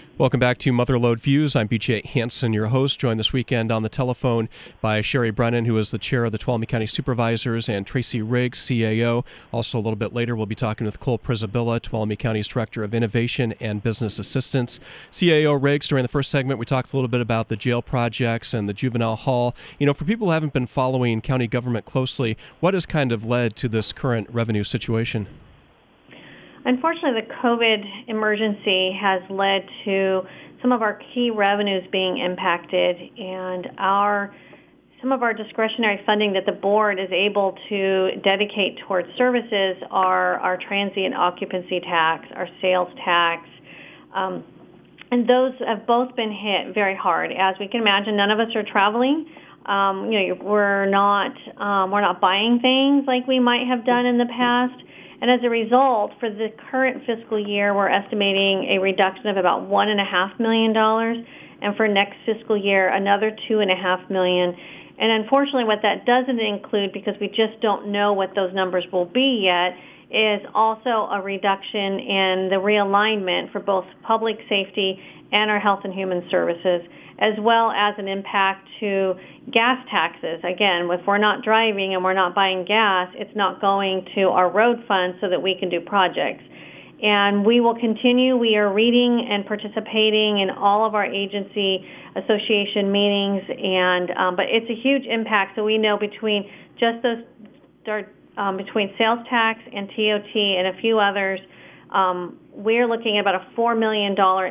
Welcome back to Motherlode Views. I'm BJ Hansen, your host, joined this weekend on the telephone by Sherry Brennan, who is the chair of the Tuolumne County Supervisors, and Tracy Riggs, CAO. Also, a little bit later, we'll be talking with Cole Przybyla, Tuolumne County's Director of Innovation and Business Assistance. CAO Riggs, during the first segment, we talked a little bit about the jail projects and the juvenile hall. You know, for people who haven't been following county government closely, what has kind of led to this current revenue situation? Unfortunately, the COVID emergency has led to some of our key revenues being impacted, and some of our discretionary funding that the board is able to dedicate towards services are our transient occupancy tax, our sales tax, and those have both been hit very hard. As we can imagine, none of us are traveling. We're not buying things like we might have done in the past. And as a result, for the current fiscal year, we're estimating a reduction of about $1.5 million, and for next fiscal year, another $2.5 million. And unfortunately, what that doesn't include, because we just don't know what those numbers will be yet, is also a reduction in the realignment for both public safety and our health and human services, as well as an impact to gas taxes. Again, if we're not driving and we're not buying gas, it's not going to our road fund so that we can do projects. And we will continue. We are reading and participating in all of our agency association meetings, but it's a huge impact. So we know between just those, between sales tax and TOT and a few others, we're looking at about a $4 million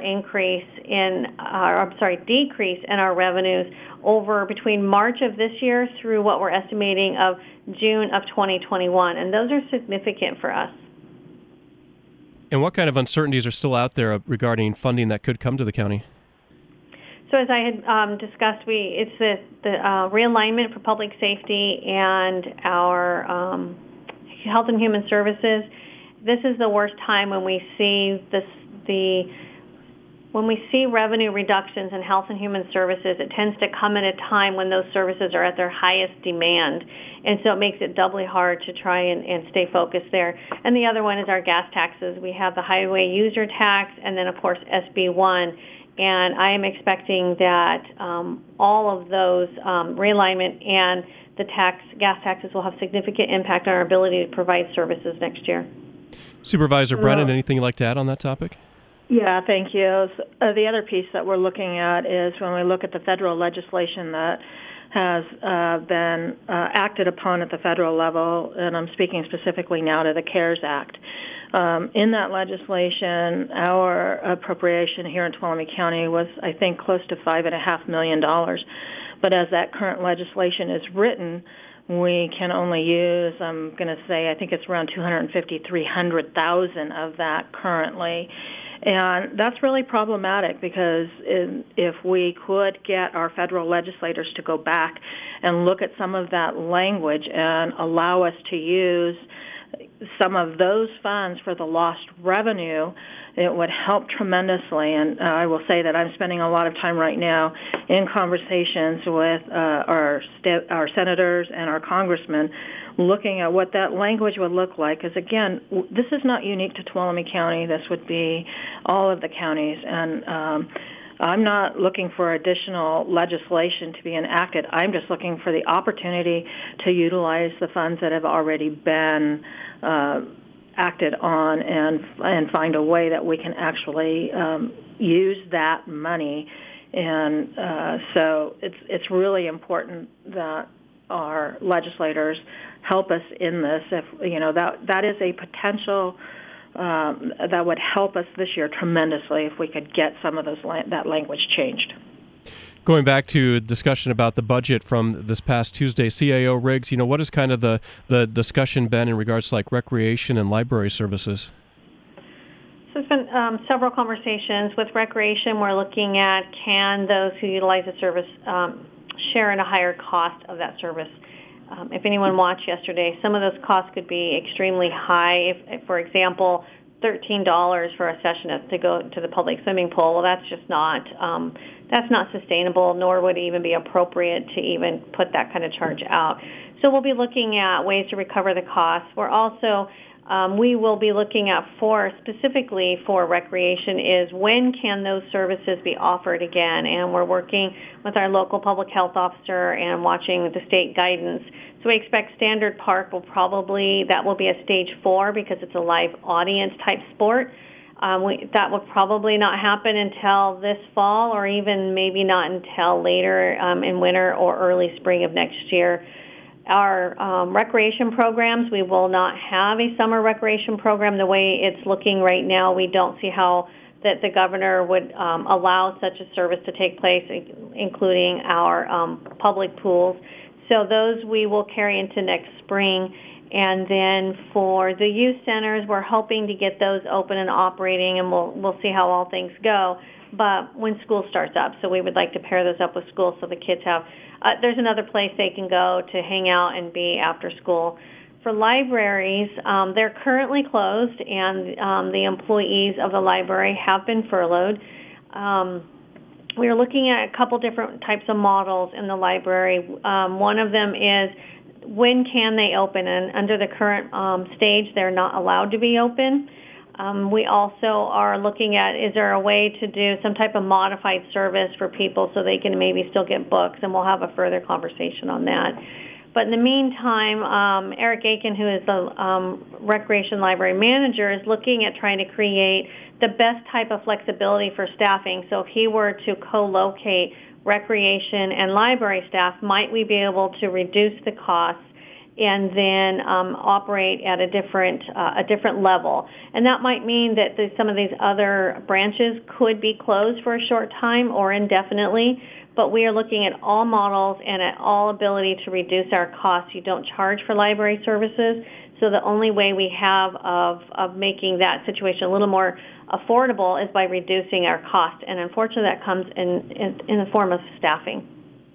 decrease in our revenues over between March of this year through what we're estimating of June of 2021. And those are significant for us. And what kind of uncertainties are still out there regarding funding that could come to the county? So as I had discussed, it's the realignment for public safety and our health and human services. This is the worst time when we see when we see revenue reductions in health and human services. It tends to come at a time when those services are at their highest demand, and so it makes it doubly hard to try and stay focused there. And the other one is our gas taxes. We have the highway user tax, and then of course SB1. And I am expecting that all of those realignment and the gas taxes will have significant impact on our ability to provide services next year. Supervisor Brennan, anything you'd like to add on that topic? Yeah, thank you. The other piece that we're looking at is when we look at the federal legislation that has been acted upon at the federal level, and I'm speaking specifically now to the CARES Act. In that legislation, our appropriation here in Tuolumne County was, I think, close to $5.5 million. But as that current legislation is written, we can only use, I'm going to say, I think it's around $300,000 of that currently. And that's really problematic because if we could get our federal legislators to go back and look at some of that language and allow us to use some of those funds for the lost revenue, it would help tremendously. And I will say that I'm spending a lot of time right now in conversations with our senators and our congressmen looking at what that language would look like. Because, again, this is not unique to Tuolumne County. This would be all of the counties. And I'm not looking for additional legislation to be enacted. I'm just looking for the opportunity to utilize the funds that have already been acted on and find a way that we can actually use that money. And so it's really important that our legislators help us in this. If that is a potential that would help us this year tremendously if we could get some of that language changed. Going back to discussion about the budget from this past Tuesday, CAO Riggs, what has kind of the discussion been in regards to like recreation and library services? So there's been several conversations. With recreation, we're looking at can those who utilize the service share in a higher cost of that service. If anyone watched yesterday, some of those costs could be extremely high. If for example, $13 for a session to go to the public swimming pool, well, that's just not sustainable, nor would it even be appropriate to even put that kind of charge out. So we'll be looking at ways to recover the costs. We're also we will be looking at specifically for recreation is when can those services be offered again, and we're working with our local public health officer and watching the state guidance. So we expect Standard Park that will be a stage 4 because it's a live audience type sport. That will probably not happen until this fall, or even maybe not until later in winter or early spring of next year. Our recreation programs, we will not have a summer recreation program. The way it's looking right now, we don't see how that the governor would allow such a service to take place, including our public pools. So those we will carry into next spring. And then for the youth centers, we're hoping to get those open and operating, and we'll see how all things go. But when school starts up, so we would like to pair those up with school so the kids have, there's another place they can go to hang out and be after school. For libraries, they're currently closed, and the employees of the library have been furloughed. We are looking at a couple different types of models in the library. One of them is when can they open, and under the current stage, they're not allowed to be open. We also are looking at, is there a way to do some type of modified service for people so they can maybe still get books, and we'll have a further conversation on that. But in the meantime, Eric Aiken, who is the Recreation Library Manager, is looking at trying to create the best type of flexibility for staffing. So if he were to co-locate recreation and library staff, might we be able to reduce the costs and then operate at a different level? And that might mean that some of these other branches could be closed for a short time or indefinitely, but we are looking at all models and at all ability to reduce our costs. You don't charge for library services, so the only way we have of making that situation a little more affordable is by reducing our cost, and unfortunately that comes in the form of staffing.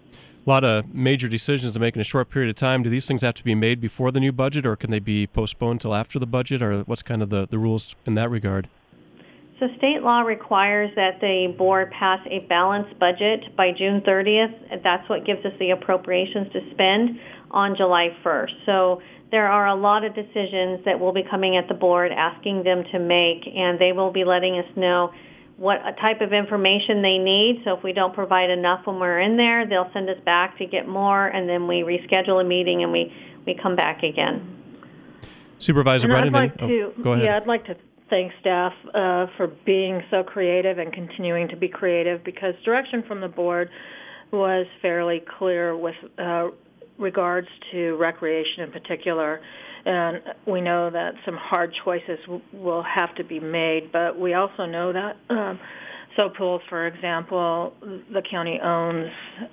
A lot of major decisions to make in a short period of time. Do these things have to be made before the new budget, or can they be postponed till after the budget, or what's kind of the rules in that regard? So state law requires that the board pass a balanced budget by June 30th. That's what gives us the appropriations to spend on July 1st. So there are a lot of decisions that will be coming at the board asking them to make, and they will be letting us know what type of information they need. So if we don't provide enough when we're in there, they'll send us back to get more, and then we reschedule a meeting and we come back again. Supervisor Brennan, go ahead. Yeah, I'd like to thank staff for being so creative and continuing to be creative, because direction from the board was fairly clear with regards to recreation in particular. And we know that some hard choices will have to be made, but we also know that soap pools, for example, the county owns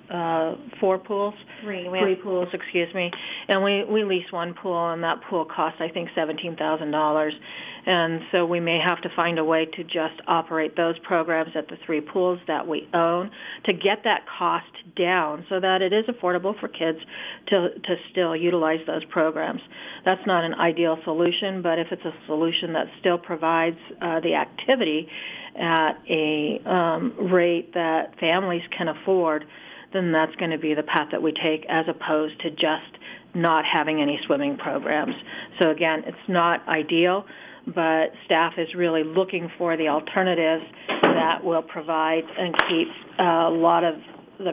4 pools. Three pools, excuse me. And we lease one pool, and that pool costs, I think, $17,000. And so we may have to find a way to just operate those programs at the 3 pools that we own to get that cost down so that it is affordable for kids to still utilize those programs. That's not an ideal solution, but if it's a solution that still provides the activity at a rate that families can afford, then that's going to be the path that we take, as opposed to just not having any swimming programs. So again, it's not ideal, but staff is really looking for the alternatives that will provide and keep a lot of the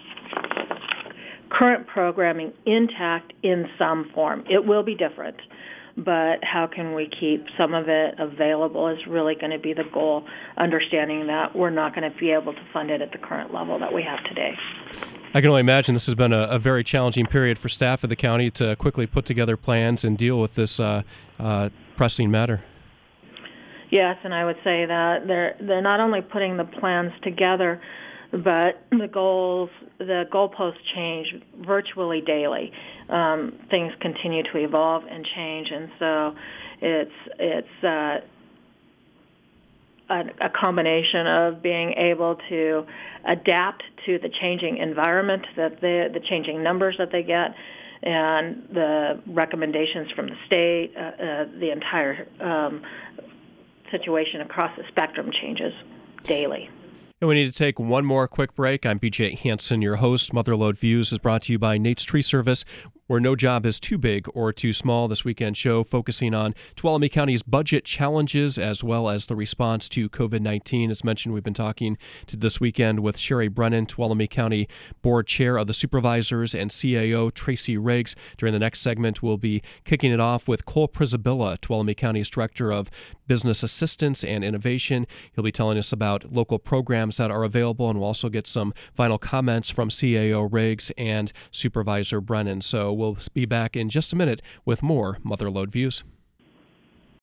current programming intact in some form. It will be different, but how can we keep some of it available is really going to be the goal, understanding that we're not going to be able to fund it at the current level that we have today. I can only imagine this has been a very challenging period for staff of the county to quickly put together plans and deal with this pressing matter. Yes, and I would say that they're not only putting the plans together, but the goalposts change virtually daily. Things continue to evolve and change, and so it's a combination of being able to adapt to the changing environment, the changing numbers that they get, and the recommendations from the state. The entire situation across the spectrum changes daily. And we need to take one more quick break. I'm BJ Hansen, your host. Motherlode Views is brought to you by Nate's Tree Service. where no job is too big or too small. This weekend show focusing on Tuolumne County's budget challenges as well as the response to COVID-19. As mentioned, we've been talking to this weekend with Sherry Brennan, Tuolumne County Board Chair of the Supervisors, and CAO Tracy Riggs. During the next segment, we'll be kicking it off with Cole Prisabilla, Tuolumne County's Director of Business Assistance and Innovation. He'll be telling us about local programs that are available, and we'll also get some final comments from CAO Riggs and Supervisor Brennan. So we'll be back in just a minute with more Mother Lode Views.